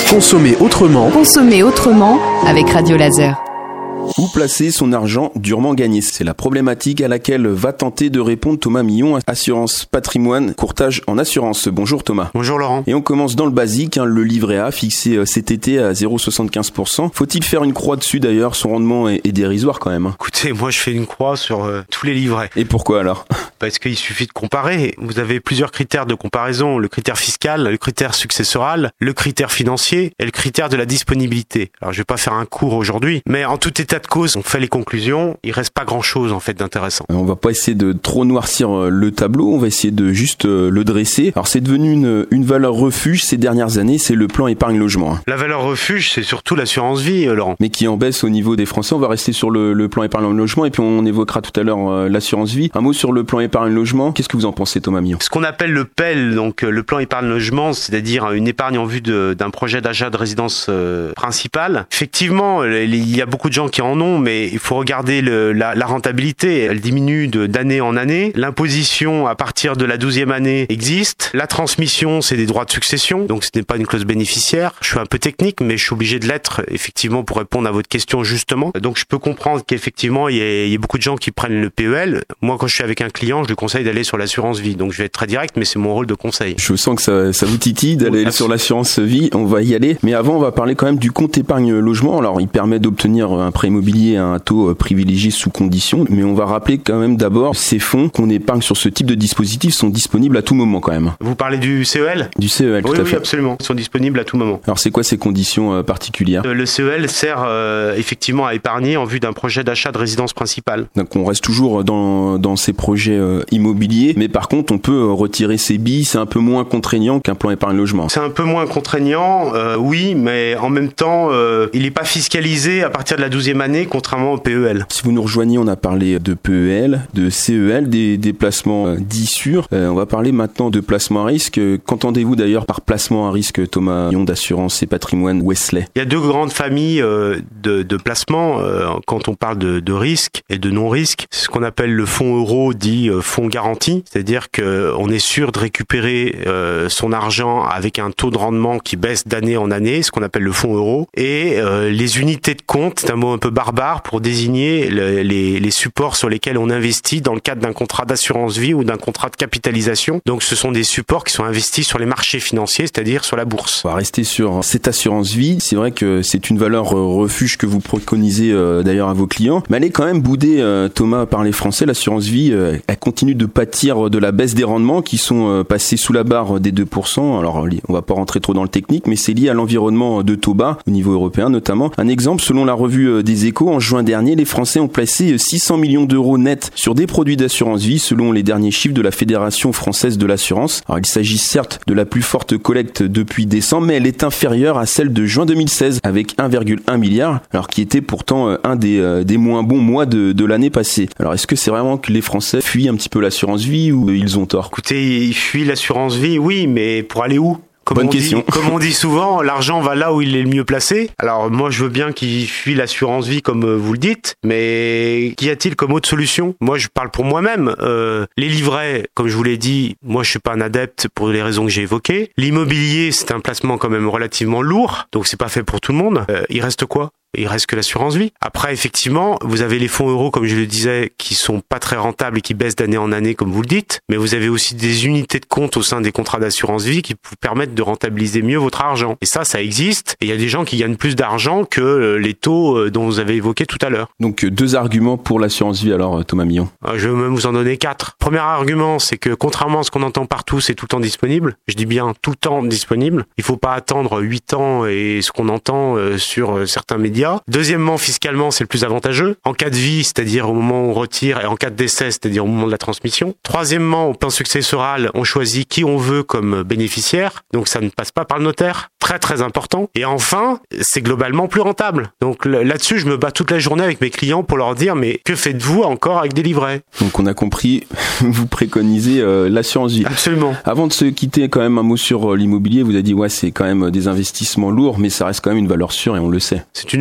Consommer autrement. Consommer autrement avec Radio Laser. Où placer son argent durement gagné? C'est la problématique à laquelle va tenter de répondre Thomas Millon, Assurance Patrimoine, courtage en assurance. Bonjour Thomas. Bonjour Laurent. Et on commence dans le basique, le livret A fixé cet été à 0,75%. Faut-il faire une croix dessus d'ailleurs? Son rendement est dérisoire quand même. Écoutez, moi je fais une croix sur tous les livrets. Et pourquoi alors? Parce qu'il suffit de comparer. Vous avez plusieurs critères de comparaison. Le critère fiscal, le critère successoral, le critère financier et le critère de la disponibilité. Alors je vais pas faire un cours aujourd'hui, mais en tout état de cause, on fait les conclusions, il reste pas grand chose en fait d'intéressant. On va pas essayer de trop noircir le tableau, on va essayer de juste le dresser. Alors c'est devenu une valeur refuge ces dernières années, c'est le plan épargne logement. La valeur refuge, c'est surtout l'assurance vie, Laurent. Mais qui en baisse au niveau des Français. On va rester sur le plan épargne logement et puis on évoquera tout à l'heure l'assurance vie. Un mot sur le plan épargne logement, qu'est-ce que vous en pensez Thomas Millon? Ce qu'on appelle le PEL, donc le plan épargne logement, c'est-à-dire une épargne en vue d'un projet d'achat de résidence principale. Effectivement, il y a beaucoup de gens qui en ont, mais il faut regarder la rentabilité. Elle diminue d'année en année. L'imposition à partir de la 12e année existe. La transmission, c'est des droits de succession, donc ce n'est pas une clause bénéficiaire. Je suis un peu technique, mais je suis obligé de l'être, effectivement, pour répondre à votre question justement. Donc je peux comprendre qu'effectivement, il y a beaucoup de gens qui prennent le PEL. Moi, quand je suis avec un client, je lui conseille d'aller sur l'assurance vie. Donc je vais être très direct, mais c'est mon rôle de conseil. Je sens que ça vous titille d'aller sur l'assurance vie. On va y aller. Mais avant, on va parler quand même du compte épargne logement. Alors, il permet d'obtenir un prêt immobilier à un taux privilégié sous condition. Mais on va rappeler quand même d'abord, ces fonds qu'on épargne sur ce type de dispositif sont disponibles à tout moment quand même. Vous parlez du CEL? Du CEL, tout à fait. Oui, absolument. Ils sont disponibles à tout moment. Alors, c'est quoi ces conditions particulières? Le CEL sert effectivement à épargner en vue d'un projet d'achat de résidence principale. Donc, on reste toujours dans ces projets immobiliers. Mais par contre, on peut retirer ses billes. C'est un peu moins contraignant qu'un plan épargne logement. C'est un peu moins contraignant, oui, mais en même temps, il n'est pas fiscalisé à partir de la 12e année, contrairement au PEL. Si vous nous rejoignez, on a parlé de PEL, de CEL, des placements dits sûrs. On va parler maintenant de placement à risque. Qu'entendez-vous d'ailleurs par placement à risque, Thomas Millon d'Assurance et Patrimoine Wesley? Il y a deux grandes familles de placements quand on parle de risque et de non-risque. C'est ce qu'on appelle le fonds euro, dit fonds garanti, c'est-à-dire qu'on est sûr de récupérer son argent avec un taux de rendement qui baisse d'année en année, ce qu'on appelle le fonds euro. Et les unités de compte, c'est un mot un peu barbare pour désigner les supports sur lesquels on investit dans le cadre d'un contrat d'assurance vie ou d'un contrat de capitalisation. Donc ce sont des supports qui sont investis sur les marchés financiers, c'est-à-dire sur la bourse. On va rester sur cette assurance vie. C'est vrai que c'est une valeur refuge que vous préconisez d'ailleurs à vos clients. Mais elle est quand même boudée, Thomas, par les Français. L'assurance vie, elle continue de pâtir de la baisse des rendements qui sont passés sous la barre des 2%. Alors on va pas rentrer trop dans le technique, mais c'est lié à l'environnement de taux bas au niveau européen notamment. Un exemple, selon la revue des Échos, en juin dernier, les Français ont placé 600 millions d'euros nets sur des produits d'assurance vie selon les derniers chiffres de la Fédération française de l'assurance. Alors il s'agit certes de la plus forte collecte depuis décembre, mais elle est inférieure à celle de juin 2016 avec 1,1 milliard, alors qui était pourtant un des moins bons mois de l'année passée. Alors est-ce que c'est vraiment que les Français fuient un petit peu l'assurance vie ou ils ont tort? Écoutez, ils fuient l'assurance vie, oui, mais pour aller où? Bonne question. Comme on dit souvent, l'argent va là où il est le mieux placé. Alors moi, je veux bien qu'il fuit l'assurance vie comme vous le dites, mais qu'y a-t-il comme autre solution? Moi, je parle pour moi-même. Les livrets, comme je vous l'ai dit, moi, je suis pas un adepte pour les raisons que j'ai évoquées. L'immobilier, c'est un placement quand même relativement lourd, donc c'est pas fait pour tout le monde. Il reste quoi? Il reste que l'assurance vie. Après, effectivement, vous avez les fonds euros, comme je le disais, qui sont pas très rentables et qui baissent d'année en année, comme vous le dites. Mais vous avez aussi des unités de compte au sein des contrats d'assurance vie qui vous permettent de rentabiliser mieux votre argent. Et ça existe. Et il y a des gens qui gagnent plus d'argent que les taux dont vous avez évoqué tout à l'heure. Donc, deux arguments pour l'assurance vie alors, Thomas Millon. Je vais même vous en donner 4. Premier argument, c'est que contrairement à ce qu'on entend partout, c'est tout le temps disponible. Je dis bien tout le temps disponible. Il faut pas attendre 8 ans et ce qu'on entend sur certains médias. Deuxièmement, fiscalement, c'est le plus avantageux. En cas de vie, c'est-à-dire au moment où on retire, et en cas de décès, c'est-à-dire au moment de la transmission. Troisièmement, au plan successoral, on choisit qui on veut comme bénéficiaire. Donc ça ne passe pas par le notaire. Très très important. Et enfin, c'est globalement plus rentable. Donc là-dessus, je me bats toute la journée avec mes clients pour leur dire, mais que faites-vous encore avec des livrets? Donc on a compris, vous préconisez l'assurance vie. Absolument. Avant de se quitter, quand même un mot sur l'immobilier. Vous avez dit, ouais, c'est quand même des investissements lourds, mais ça reste quand même une valeur sûre et on le sait. C'est une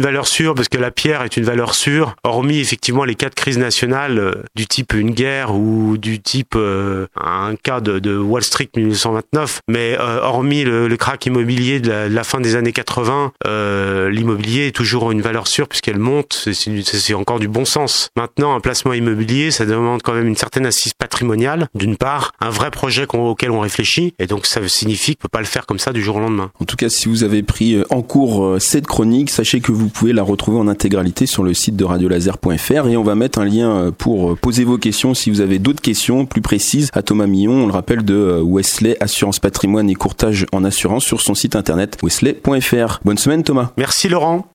valeur sûre parce que la pierre est une valeur sûre, hormis effectivement les cas de crise nationale du type une guerre ou du type un cas de Wall Street 1929, mais hormis le krach immobilier de la fin des années 80, l'immobilier est toujours une valeur sûre puisqu'elle monte, c'est encore du bon sens. Maintenant, un placement immobilier, ça demande quand même une certaine assise patrimoniale, d'une part, un vrai projet auquel on réfléchit, et donc ça signifie qu'on peut pas le faire comme ça du jour au lendemain. En tout cas, si vous avez pris en cours cette chronique, sachez que vous pouvez la retrouver en intégralité sur le site de radiolaser.fr, et on va mettre un lien pour poser vos questions si vous avez d'autres questions plus précises à Thomas Millon, on le rappelle, de Wesley Assurance Patrimoine et Courtage en Assurance sur son site internet wesley.fr. Bonne semaine Thomas. Merci Laurent.